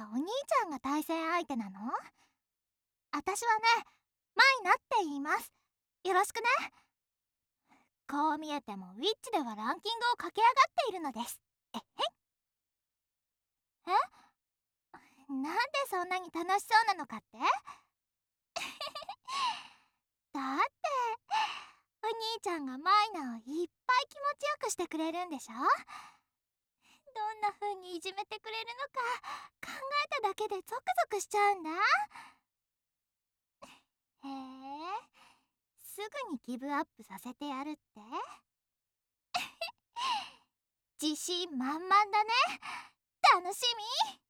お兄ちゃんが対戦相手なの？私はね、マイナって言います。よろしくね。こう見えてもウィッチではランキングを駆け上がっているのです。えへなんでそんなに楽しそうなのかって？だってお兄ちゃんがマイナをいっぱい気持ちよくしてくれるんでしょ？どんな風にいじめてくれるのか考えただけでゾクゾクしちゃうんだ。へえ、すぐにギブアップさせてやるって？自信満々だね。楽しみ。